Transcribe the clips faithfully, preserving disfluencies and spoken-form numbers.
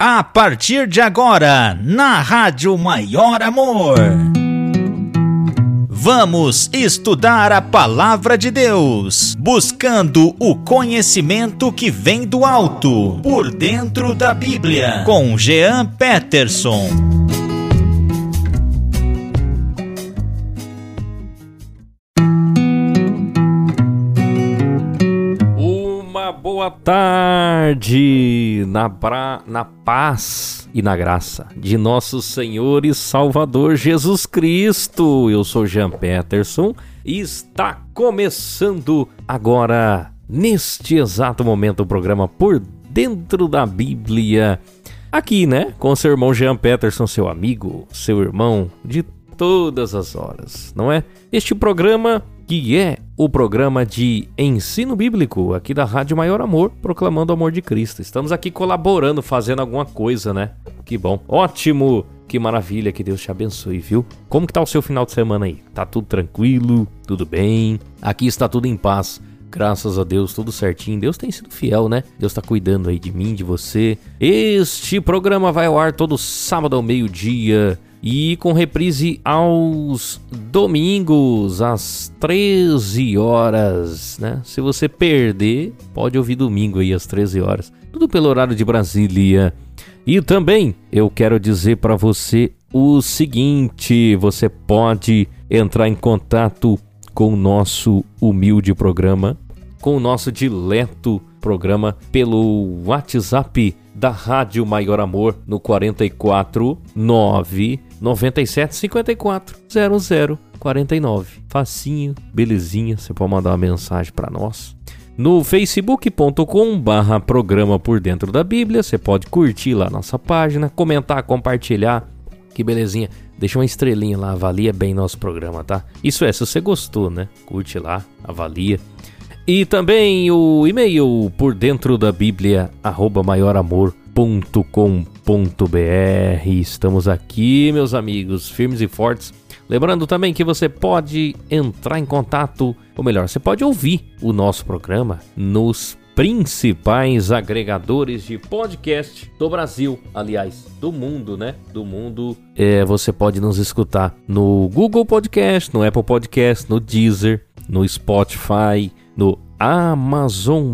A partir de agora, na Rádio Maior Amor, vamos estudar a Palavra de Deus, buscando o conhecimento que vem do alto, por dentro da Bíblia, com Jean Peterson. Boa tarde, na, bra... na paz e na graça de nosso Senhor e Salvador Jesus Cristo. Eu sou Jean Peterson e está começando agora, neste exato momento, o programa Por Dentro da Bíblia. Aqui, né, com seu irmão Jean Peterson, seu amigo, seu irmão de todas as horas, não é? Este programa que é o programa de ensino bíblico aqui da Rádio Maior Amor, proclamando o amor de Cristo. Estamos aqui colaborando, fazendo alguma coisa, né? Que bom, ótimo, que maravilha, que Deus te abençoe, viu? Como que tá o seu final de semana aí? Tá tudo tranquilo? Tudo bem? Aqui está tudo em paz, graças a Deus, tudo certinho. Deus tem sido fiel, né? Deus tá cuidando aí de mim, de você. Este programa vai ao ar todo sábado ao meio-dia e com reprise aos domingos, às treze horas, né? Se você perder, pode ouvir domingo aí às treze horas. Tudo pelo horário de Brasília. E também eu quero dizer para você o seguinte: você pode entrar em contato com o nosso humilde programa, com o nosso dileto programa pelo WhatsApp da Rádio Maior Amor no quatro quatro nove nove sete cinco quatro zero zero quatro nove. Facinho, belezinha, você pode mandar uma mensagem para nós. No facebook ponto com barra programa Por Dentro da Bíblia, você pode curtir lá nossa página, comentar, compartilhar, que belezinha. Deixa uma estrelinha lá, avalia bem nosso programa, tá? Isso é, se você gostou, né? Curte lá, avalia. E também o e-mail por dentro da Bíblia, arroba maioramor ponto com ponto br. Estamos aqui, meus amigos, firmes e fortes. Lembrando também que você pode entrar em contato, ou melhor, você pode ouvir o nosso programa nos principais agregadores de podcast do Brasil, aliás, do mundo, né? Do mundo. É, você pode nos escutar no Google Podcast, no Apple Podcast, no Deezer, no Spotify, no Amazon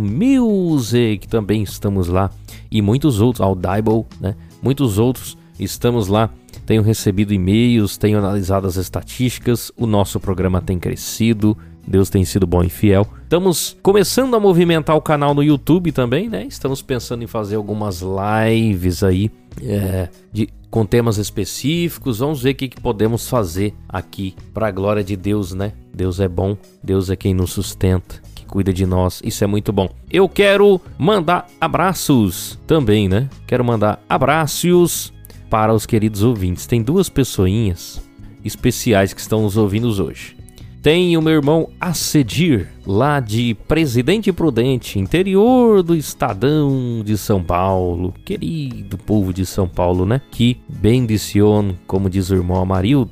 Music, também estamos lá, e muitos outros, Audible, né? Muitos outros, estamos lá. Tenho recebido e-mails, tenho analisado as estatísticas, o nosso programa tem crescido, Deus tem sido bom e fiel. Estamos começando a movimentar o canal no YouTube também, né? Estamos pensando em fazer algumas lives aí, é, de, com temas específicos. Vamos ver o que, que podemos fazer aqui para a glória de Deus, né? Deus é bom, Deus é quem nos sustenta, que cuida de nós, isso é muito bom. Eu quero mandar abraços também, né? Quero mandar abraços para os queridos ouvintes. Tem duas pessoinhas especiais que estão nos ouvindo hoje. Tem o meu irmão Acedir, lá de Presidente Prudente, interior do Estadão de São Paulo. Querido povo de São Paulo, né? Que bendiciono, como diz o irmão Amarildo.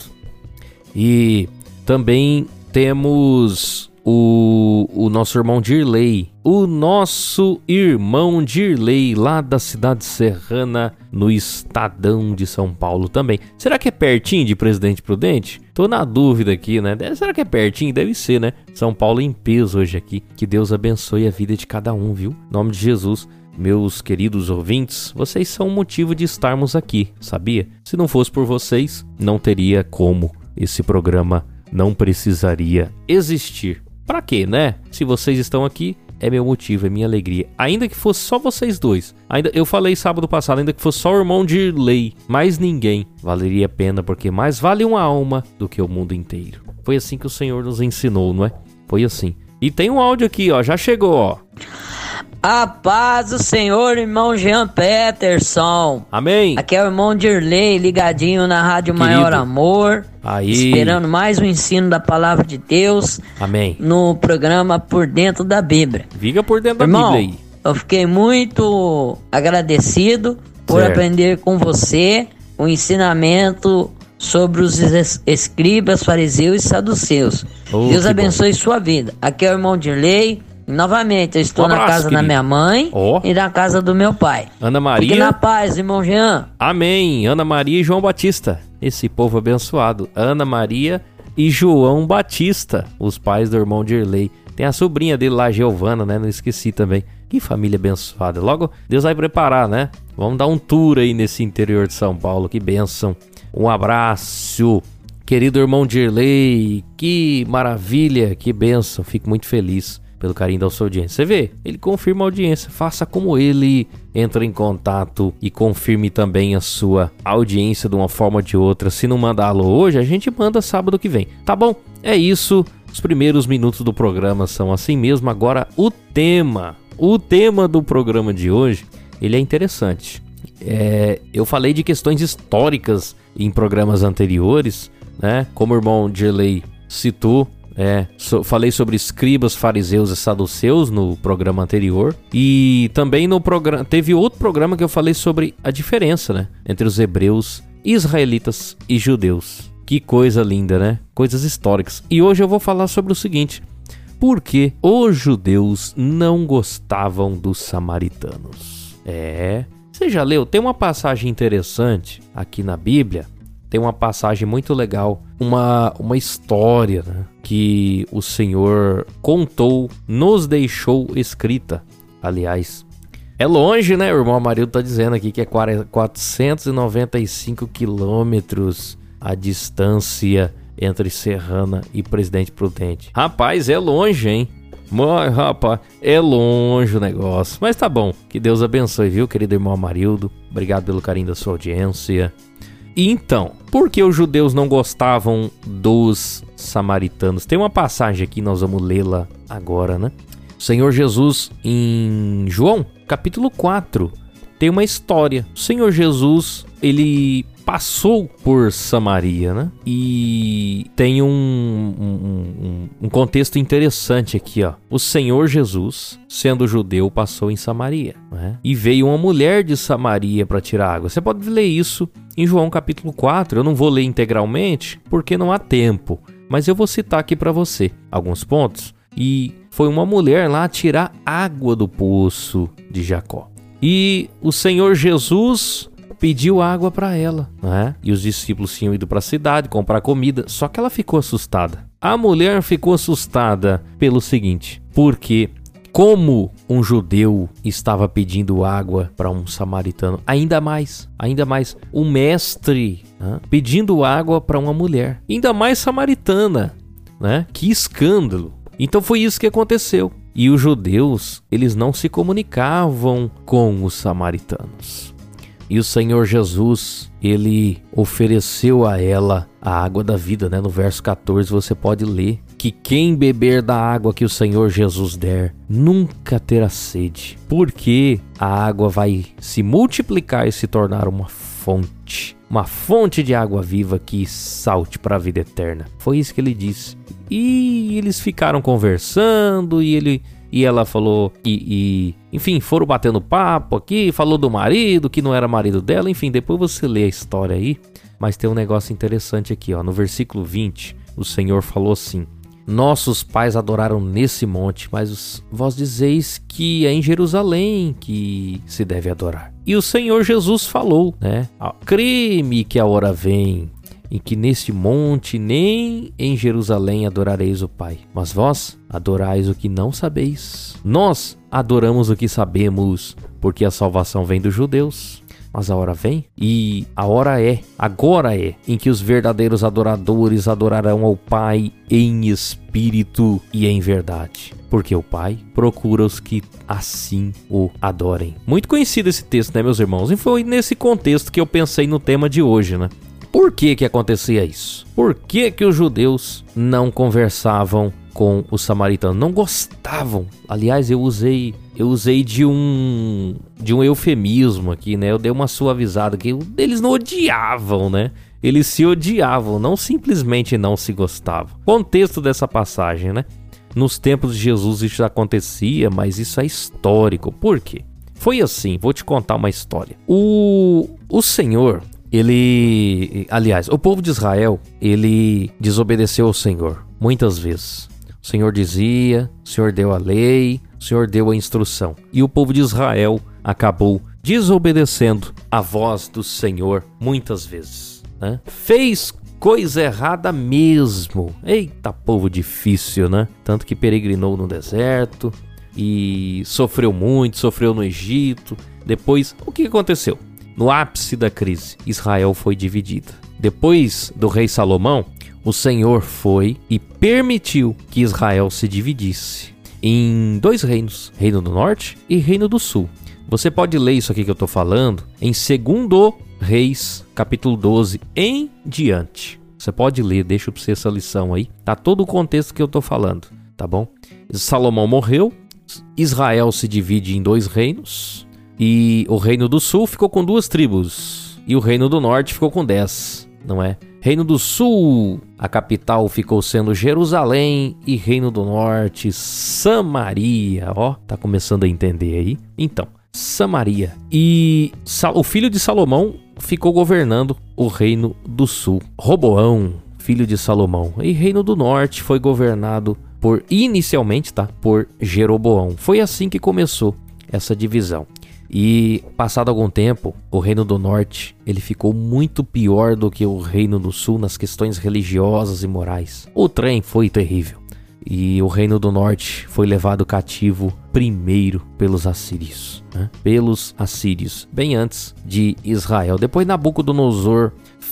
E também temos o, o nosso irmão Dirley. O nosso irmão Dirley, lá da cidade serrana, no Estadão de São Paulo também. Será que é pertinho de Presidente Prudente? Tô na dúvida aqui, né? Será que é pertinho? Deve ser, né? São Paulo em peso hoje aqui. Que Deus abençoe a vida de cada um, viu? Em nome de Jesus. Meus queridos ouvintes, vocês são o motivo de estarmos aqui, sabia? Se não fosse por vocês, não teria como. Esse programa não precisaria existir. Pra quê, né? Se vocês estão aqui, é meu motivo, é minha alegria. Ainda que fosse só vocês dois. Ainda, eu falei sábado passado, ainda que fosse só o irmão Dirley, mais ninguém, valeria a pena, porque mais vale uma alma do que o mundo inteiro. Foi assim que o Senhor nos ensinou, não é? Foi assim. E tem um áudio aqui, ó, já chegou, ó. A paz do Senhor, irmão Jean Peterson. Amém. Aqui é o irmão Dirley, ligadinho na Rádio Querido. Maior Amor. Aí. Esperando mais um ensino da Palavra de Deus. Amém. No programa Por Dentro da Bíblia. Viga por dentro irmão, da Bíblia aí. Eu fiquei muito agradecido por certo. aprender com você o ensinamento sobre os es- escribas, fariseus e saduceus. Oh, Deus abençoe bom. sua vida. Aqui é o irmão Dirley. Novamente, eu estou Um abraço, na casa querido. da minha mãe Ó. e na casa do meu pai. Ana Fique Maria. na paz, irmão Jean. Amém. Ana Maria e João Batista. Esse povo abençoado. Ana Maria e João Batista, os pais do irmão Dirley. Tem a sobrinha dele lá, Giovana, né? Não esqueci também. Que família abençoada. Logo, Deus vai preparar, né? Vamos dar um tour aí nesse interior de São Paulo. Que bênção. Um abraço. Querido irmão Dirley, que maravilha, que bênção. Fico muito feliz pelo carinho da sua audiência. Você vê, ele confirma a audiência. Faça como ele, entra em contato e confirme também a sua audiência de uma forma ou de outra. Se não mandar alô hoje, a gente manda sábado que vem. Tá bom? É isso. Os primeiros minutos do programa são assim mesmo. Agora, o tema. O tema do programa de hoje, ele é interessante. É, eu falei de questões históricas em programas anteriores, né? Como o irmão Dirley citou, é, so, falei sobre escribas, fariseus e saduceus no programa anterior. E também no programa teve outro programa que eu falei sobre a diferença, né, entre os hebreus, israelitas e judeus. Que coisa linda, né? Coisas históricas. E hoje eu vou falar sobre o seguinte: por que os judeus não gostavam dos samaritanos? É, você já leu? Tem uma passagem interessante aqui na Bíblia. Tem uma passagem muito legal, uma, uma história, né, que o Senhor contou, nos deixou escrita. Aliás, é longe, né? O irmão Amarildo tá dizendo aqui que é quatrocentos e noventa e cinco quilômetros a distância entre Serrana e Presidente Prudente. Rapaz, é longe, hein? Mas, rapaz, é longe o negócio. Mas tá bom, que Deus abençoe, viu, querido irmão Amarildo? Obrigado pelo carinho da sua audiência. E então, por que os judeus não gostavam dos samaritanos? Tem uma passagem aqui, nós vamos lê-la agora, né? O Senhor Jesus, em João, capítulo quatro, tem uma história. O Senhor Jesus, ele passou por Samaria, né? E tem um, um, um contexto interessante aqui, ó. O Senhor Jesus, sendo judeu, passou em Samaria, né? E veio uma mulher de Samaria para tirar água. Você pode ler isso em João capítulo quatro. Eu não vou ler integralmente porque não há tempo, mas eu vou citar aqui para você alguns pontos. E foi uma mulher lá tirar água do poço de Jacó. E o Senhor Jesus pediu água para ela, né? E os discípulos tinham ido para a cidade comprar comida, só que ela ficou assustada. A mulher ficou assustada pelo seguinte: porque como um judeu estava pedindo água para um samaritano, ainda mais, ainda mais, o mestre, né, pedindo água para uma mulher, ainda mais samaritana, né? Que escândalo! Então foi isso que aconteceu. E os judeus, eles não se comunicavam com os samaritanos. E o Senhor Jesus, ele ofereceu a ela a água da vida, né? No verso catorze você pode ler que quem beber da água que o Senhor Jesus der, nunca terá sede, porque a água vai se multiplicar e se tornar uma fonte, uma fonte de água viva que salte para a vida eterna. Foi isso que ele disse. E eles ficaram conversando e ele... E ela falou, e, e enfim, foram batendo papo aqui, falou do marido, que não era marido dela, enfim, depois você lê a história aí. Mas tem um negócio interessante aqui, ó, no versículo vinte, o Senhor falou assim: nossos pais adoraram nesse monte, mas vós dizeis que é em Jerusalém que se deve adorar. E o Senhor Jesus falou, né, crê-me que a hora vem, em que neste monte nem em Jerusalém adorareis o Pai, mas vós adorais o que não sabeis. Nós adoramos o que sabemos, porque a salvação vem dos judeus. Mas a hora vem, e a hora é, agora é, em que os verdadeiros adoradores adorarão ao Pai em espírito e em verdade, porque o Pai procura os que assim o adorem. Muito conhecido esse texto, né, meus irmãos? E foi nesse contexto que eu pensei no tema de hoje, né? Por que que acontecia isso? Por que que os judeus não conversavam com os samaritanos? Não gostavam. Aliás, eu usei, eu usei de um de um eufemismo aqui, né? Eu dei uma suavizada que eles não odiavam, né? Eles se odiavam, não simplesmente não se gostavam. Contexto dessa passagem, né? Nos tempos de Jesus isso já acontecia, mas isso é histórico. Por quê? Foi assim, vou te contar uma história. O, o Senhor... Ele, aliás, o povo de Israel, ele desobedeceu ao Senhor muitas vezes. O O Senhor dizia, o Senhor deu a lei, o Senhor deu a instrução. E o povo de Israel acabou desobedecendo a voz do Senhor muitas vezes, né? Fez coisa errada mesmo. Eita, povo difícil, né? Tanto que peregrinou no deserto e sofreu muito, sofreu no Egito. Depois, o que aconteceu? No ápice da crise, Israel foi dividida. Depois do rei Salomão, o Senhor foi e permitiu que Israel se dividisse em dois reinos, Reino do Norte e Reino do Sul. Você pode ler isso aqui que eu estou falando em Segundo Reis, capítulo doze, em diante. Você pode ler, deixa para você essa lição aí. Tá todo o contexto que eu estou falando, tá bom? Salomão morreu, Israel se divide em dois reinos e o Reino do Sul ficou com duas tribos e o Reino do Norte ficou com dez, não é? Reino do Sul, a capital ficou sendo Jerusalém e Reino do Norte, Samaria. Ó, tá começando a entender aí? Então, Samaria. E o filho de Salomão ficou governando o Reino do Sul. Roboão, filho de Salomão. E Reino do Norte foi governado por, inicialmente, tá? Por Jeroboão. Foi assim que começou essa divisão. E passado algum tempo, o Reino do Norte ele ficou muito pior do que o Reino do Sul nas questões religiosas e morais. O trem foi terrível e o Reino do Norte foi levado cativo primeiro pelos assírios, né? Pelos assírios, bem antes de Israel. Depois Nabucodonosor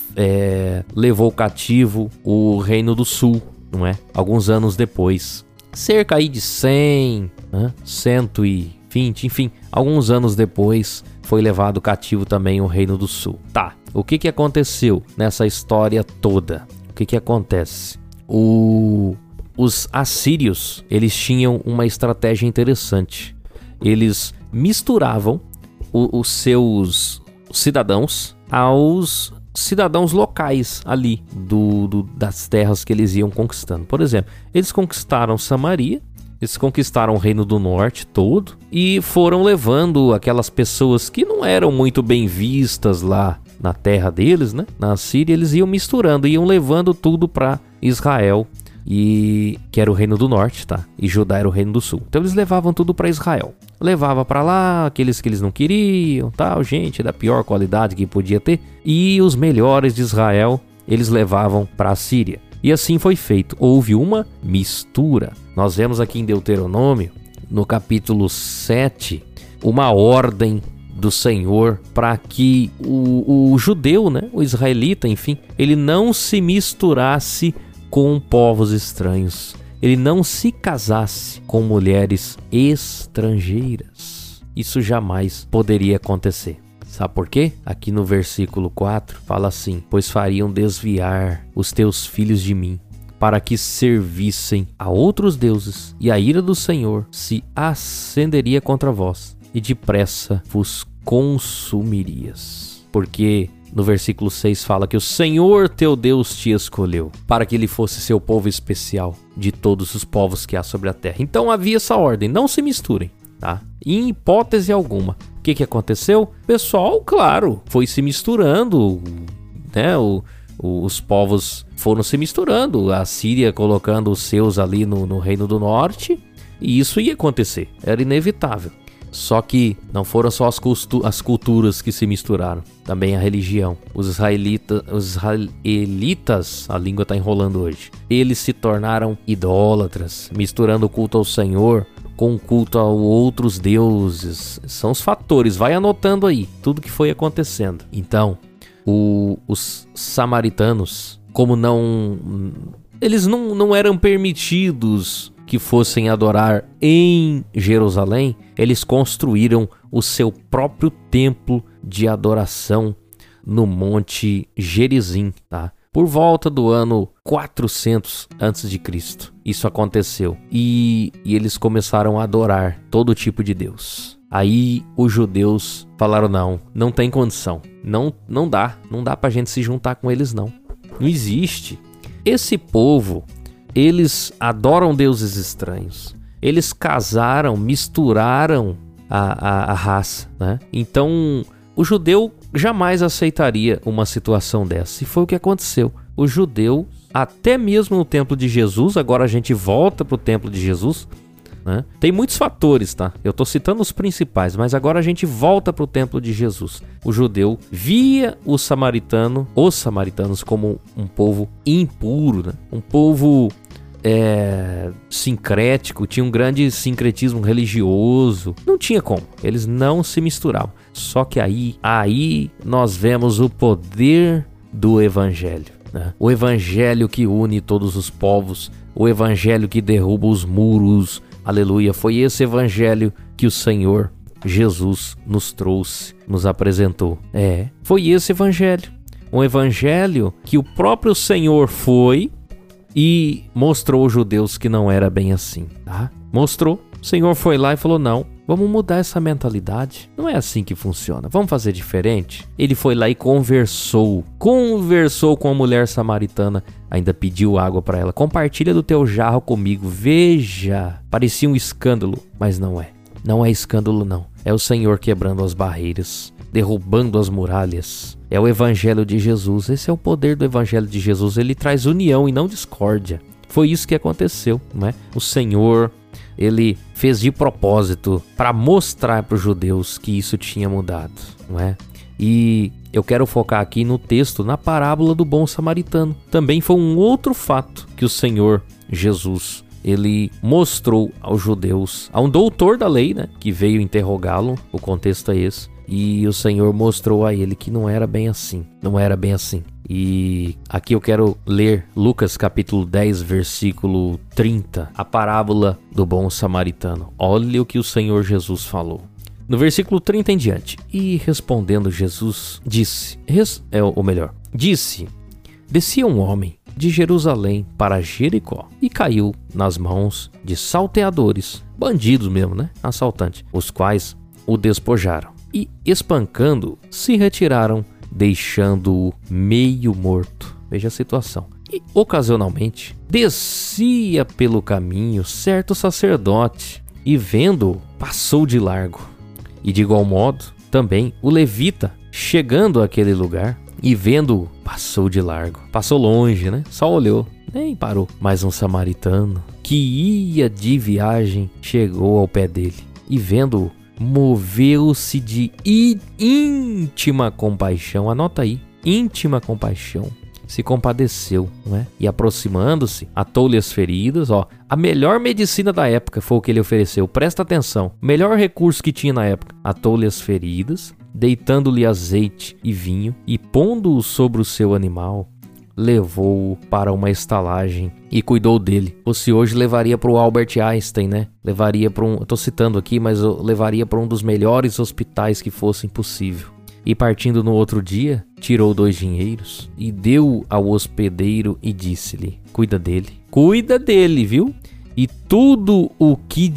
é, levou cativo o Reino do Sul, não é? Alguns anos depois, cerca aí de cem, né? cento e vinte, enfim, alguns anos depois foi levado cativo também o Reino do Sul. Tá, o que que aconteceu nessa história toda? O que que acontece? O, os assírios, eles tinham uma estratégia interessante. Eles misturavam o, os seus cidadãos aos cidadãos locais ali do, do, das terras que eles iam conquistando. Por exemplo, eles conquistaram Samaria, eles conquistaram o Reino do Norte todo e foram levando aquelas pessoas que não eram muito bem vistas lá na terra deles, né? Na Síria, eles iam misturando, iam levando tudo para Israel, e que era o Reino do Norte, tá? E Judá era o Reino do Sul. Então eles levavam tudo para Israel. Levava para lá aqueles que eles não queriam, tal, gente da pior qualidade que podia ter, e os melhores de Israel eles levavam para a Síria. E assim foi feito. Houve uma mistura. Nós vemos aqui em Deuteronômio, no capítulo sete, uma ordem do Senhor para que o, o judeu, né, o israelita, enfim, ele não se misturasse com povos estranhos. Ele não se casasse com mulheres estrangeiras. Isso jamais poderia acontecer. Sabe por quê? Aqui no versículo quatro fala assim: pois fariam desviar os teus filhos de mim, para que servissem a outros deuses, e a ira do Senhor se acenderia contra vós, e depressa vos consumirias. Porque no versículo seis fala que o Senhor teu Deus te escolheu, para que ele fosse seu povo especial de todos os povos que há sobre a terra. Então havia essa ordem: não se misturem, tá? Em hipótese alguma. O que que aconteceu? O pessoal, claro, foi se misturando, né? O, o, os povos foram se misturando. A Síria colocando os seus ali no, no Reino do Norte. E isso ia acontecer. Era inevitável. Só que não foram só as, cultu- as culturas que se misturaram. Também a religião. Os, israelita, os israelitas, a língua está enrolando hoje, eles se tornaram idólatras, misturando o culto ao Senhor com culto a outros deuses. São os fatores, vai anotando aí tudo que foi acontecendo. Então, o, os samaritanos, como não... eles não, não eram permitidos que fossem adorar em Jerusalém, eles construíram o seu próprio templo de adoração no Monte Gerizim, tá? Por volta do ano quatrocentos antes de Cristo, isso aconteceu. E, e eles começaram a adorar todo tipo de Deus. Aí os judeus falaram: não, não tem condição. Não, não dá, não dá pra gente se juntar com eles, não. Não existe. Esse povo, eles adoram deuses estranhos. Eles casaram, misturaram a, a, a raça, né? Então o judeu jamais aceitaria uma situação dessa. E foi o que aconteceu. Os judeus até mesmo no templo de Jesus, agora a gente volta para o templo de Jesus, né? Tem muitos fatores, tá? Eu estou citando os principais, mas agora a gente volta para o templo de Jesus. O judeu via o samaritano, os samaritanos, como um povo impuro, né? Um povo é, sincrético, tinha um grande sincretismo religioso. Não tinha como, eles não se misturavam. Só que aí, aí nós vemos o poder do evangelho, né? O evangelho que une todos os povos, o evangelho que derruba os muros. Aleluia, foi esse evangelho que o Senhor Jesus nos trouxe, nos apresentou. É, foi esse evangelho. Um evangelho que o próprio Senhor foi e mostrou aos judeus que não era bem assim, tá? Mostrou. O Senhor foi lá e falou, não, vamos mudar essa mentalidade. Não é assim que funciona, vamos fazer diferente. Ele foi lá e conversou, conversou com a mulher samaritana, ainda pediu água para ela. Compartilha do teu jarro comigo, veja. Parecia um escândalo, mas não é. Não é escândalo não, é o Senhor quebrando as barreiras, derrubando as muralhas. É o evangelho de Jesus, esse é o poder do evangelho de Jesus, ele traz união e não discórdia. Foi isso que aconteceu, não é? O Senhor, ele fez de propósito para mostrar para os judeus que isso tinha mudado, não é? E eu quero focar aqui no texto, na parábola do bom samaritano. Também foi um outro fato que o Senhor Jesus, ele mostrou aos judeus, a um doutor da lei, né, que veio interrogá-lo, o contexto é esse, e o Senhor mostrou a ele que não era bem assim, não era bem assim. E aqui eu quero ler Lucas capítulo dez, versículo trinta, a parábola do bom samaritano. Olha o que o Senhor Jesus falou. No versículo trinta em diante. E respondendo Jesus, disse, res, é, ou melhor, disse, descia um homem de Jerusalém para Jericó e caiu nas mãos de salteadores, bandidos mesmo, né? Assaltantes, os quais o despojaram e, espancando, se retiraram, deixando-o meio morto. Veja a situação. E, ocasionalmente, descia pelo caminho certo sacerdote e, vendo-o, passou de largo. E, de igual modo, também o levita, chegando àquele lugar e vendo-o, passou de largo. Passou longe, né? Só olhou, nem parou. Mas um samaritano, que ia de viagem, chegou ao pé dele e, vendo-o, moveu-se de íntima compaixão. Anota aí, íntima compaixão. Se compadeceu, não é? E aproximando-se, atou-lhe as feridas. Ó, a melhor medicina da época foi o que ele ofereceu. Presta atenção. Melhor recurso que tinha na época. Atou-lhe as feridas, deitando-lhe azeite e vinho e pondo-o sobre o seu animal, levou-o para uma estalagem e cuidou dele. Ou se hoje levaria para o Albert Einstein, né? Levaria para um... Eu tô citando aqui, mas eu levaria para um dos melhores hospitais que fosse possível. E partindo no outro dia, tirou dois dinheiros e deu ao hospedeiro e disse-lhe, cuida dele. Cuida dele, viu? E tudo o que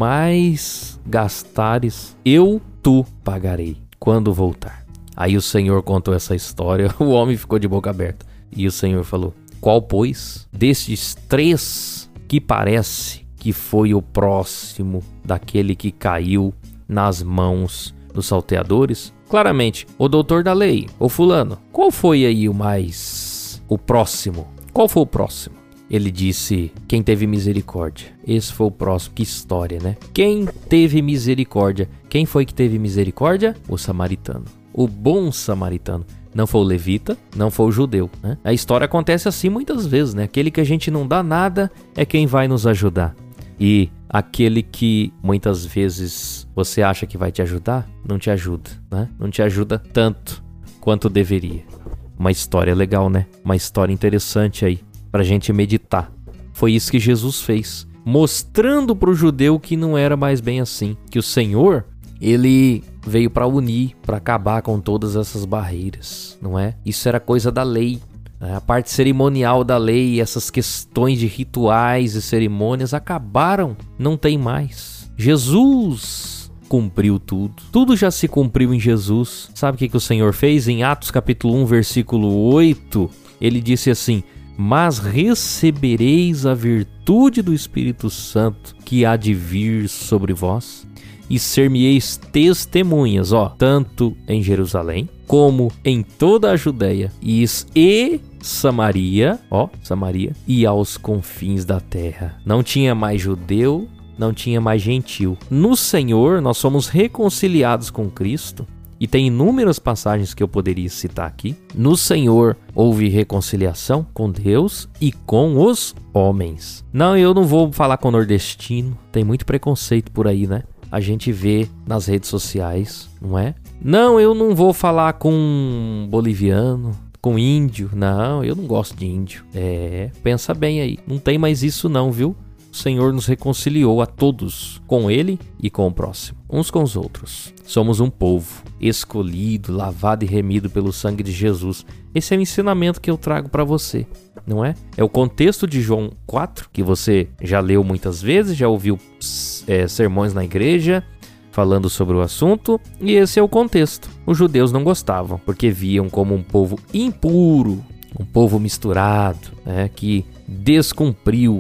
demais gastares, eu tu pagarei quando voltar. Aí o Senhor contou essa história, o homem ficou de boca aberta. E o Senhor falou, qual, pois, destes três que parece que foi o próximo daquele que caiu nas mãos dos salteadores? Claramente, o doutor da lei, o fulano. Qual foi aí o mais... o próximo? Qual foi o próximo? Ele disse, quem teve misericórdia. Esse foi o próximo. Que história, né? Quem teve misericórdia. Quem foi que teve misericórdia? O samaritano. O bom samaritano. Não foi o levita, não foi o judeu, né? A história acontece assim muitas vezes, né? Aquele que a gente não dá nada é quem vai nos ajudar. E aquele que muitas vezes você acha que vai te ajudar, não te ajuda, né? Não te ajuda tanto quanto deveria. Uma história legal, né? Uma história interessante aí pra gente meditar. Foi isso que Jesus fez, mostrando pro judeu que não era mais bem assim, que o Senhor, ele veio para unir, para acabar com todas essas barreiras, não é? Isso era coisa da lei, né? A parte cerimonial da lei, essas questões de rituais e cerimônias acabaram, não tem mais. Jesus cumpriu tudo, tudo já se cumpriu em Jesus. Sabe o que, que o Senhor fez? Em Atos capítulo um, versículo oito, ele disse assim, mas recebereis a virtude do Espírito Santo que há de vir sobre vós, e ser-me-eis testemunhas, ó, tanto em Jerusalém, como em toda a Judéia, e Samaria, ó, Samaria, e aos confins da terra. Não tinha mais judeu, não tinha mais gentil. No Senhor, nós somos reconciliados com Cristo. E tem inúmeras passagens que eu poderia citar aqui. No Senhor houve reconciliação com Deus e com os homens. Não, eu não vou falar com nordestino. Tem muito preconceito por aí, né? A gente vê nas redes sociais, não é? Não, eu não vou falar com boliviano, com índio. Não, eu não gosto de índio. É, pensa bem aí. Não tem mais isso não, viu? O Senhor nos reconciliou a todos, com Ele e com o próximo, uns com os outros. Somos um povo escolhido, lavado e remido pelo sangue de Jesus. Esse é o ensinamento que eu trago para você, não é? É o contexto de João quatro, que você já leu muitas vezes, já ouviu é, sermões na igreja falando sobre o assunto, e esse é o contexto. Os judeus não gostavam, porque viam como um povo impuro, um povo misturado, né, que descumpriu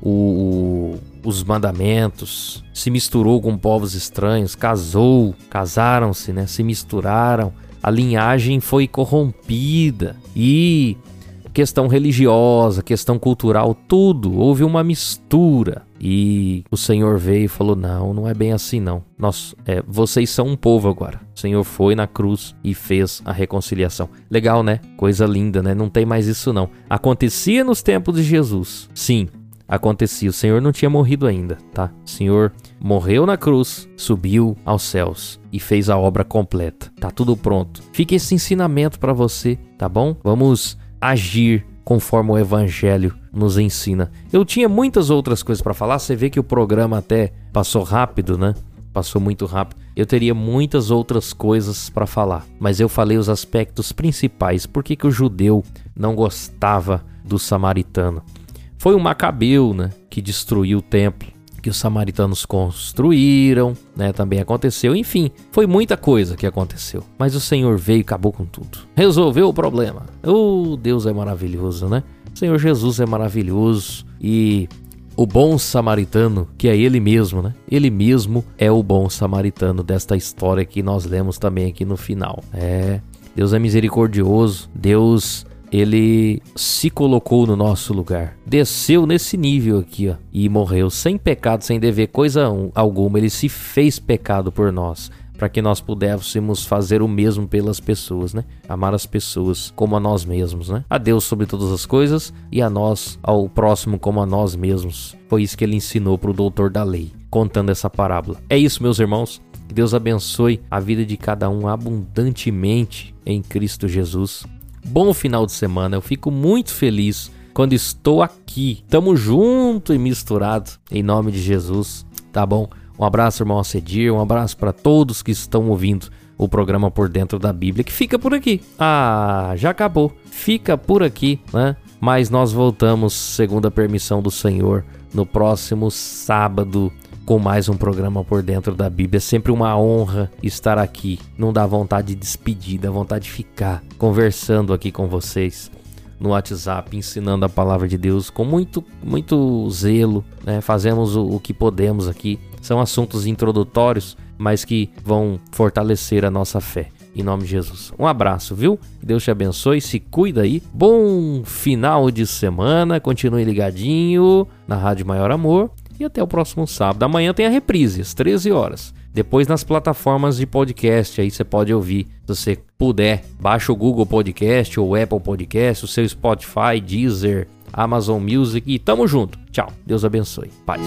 O, o, os mandamentos, se misturou com povos estranhos, casou, casaram-se, né? Se misturaram, a linhagem foi corrompida e questão religiosa, questão cultural, tudo, houve uma mistura. E o Senhor veio e falou, não, não é bem assim não. Nós, é, vocês são um povo agora. O Senhor foi na cruz e fez a reconciliação. Legal, né? Coisa linda, né? Não tem mais isso não. Acontecia nos tempos de Jesus, sim. Acontecia, o Senhor não tinha morrido ainda, tá? O Senhor morreu na cruz, subiu aos céus e fez a obra completa. Tá tudo pronto. Fica esse ensinamento para você, tá bom? Vamos agir conforme o Evangelho nos ensina. Eu tinha muitas outras coisas para falar, você vê que o programa até passou rápido, né? Passou muito rápido. Eu teria muitas outras coisas para falar, mas eu falei os aspectos principais. Por que que o judeu não gostava do samaritano? Foi um macabeu, né, que destruiu o templo, que os samaritanos construíram, né, também aconteceu. Enfim, foi muita coisa que aconteceu. Mas o Senhor veio e acabou com tudo. Resolveu o problema. Oh, Deus é maravilhoso, né? O Senhor Jesus é maravilhoso. E o bom samaritano, que é Ele mesmo, né? Ele mesmo é o bom samaritano desta história que nós lemos também aqui no final. É, Deus é misericordioso. Deus... Ele se colocou no nosso lugar, desceu nesse nível aqui, ó, e morreu sem pecado, sem dever coisa alguma. Ele se fez pecado por nós, para que nós pudéssemos fazer o mesmo pelas pessoas, né? Amar as pessoas como a nós mesmos, né? A Deus sobre todas as coisas e a nós, ao próximo como a nós mesmos. Foi isso que ele ensinou para o doutor da lei, contando essa parábola. É isso, meus irmãos. Que Deus abençoe a vida de cada um abundantemente em Cristo Jesus. Bom final de semana, eu fico muito feliz quando estou aqui. Tamo junto e misturado, em nome de Jesus, tá bom? Um abraço, irmão Acedir, um abraço para todos que estão ouvindo o programa Por Dentro da Bíblia, que fica por aqui. Ah, já acabou, fica por aqui, né? Mas nós voltamos, segundo a permissão do Senhor, no próximo sábado, com mais um programa Por Dentro da Bíblia. É sempre uma honra estar aqui. Não dá vontade de despedir, dá vontade de ficar conversando aqui com vocês no WhatsApp, ensinando a palavra de Deus com muito, muito zelo, né? Fazemos o, o que podemos aqui. São assuntos introdutórios, mas que vão fortalecer a nossa fé. Em nome de Jesus. Um abraço, viu? Deus te abençoe, se cuida aí. Bom final de semana. Continue ligadinho na Rádio Maior Amor. E até o próximo sábado. Amanhã tem a reprise, às treze horas. Depois nas plataformas de podcast, aí você pode ouvir. Se você puder, baixa o Google Podcast ou Apple Podcast, o seu Spotify, Deezer, Amazon Music. E tamo junto. Tchau. Deus abençoe. Paz.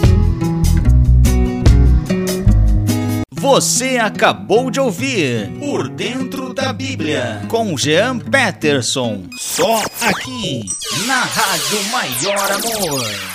Você acabou de ouvir Por Dentro da Bíblia com Jean Peterson. Só aqui na Rádio Maior Amor.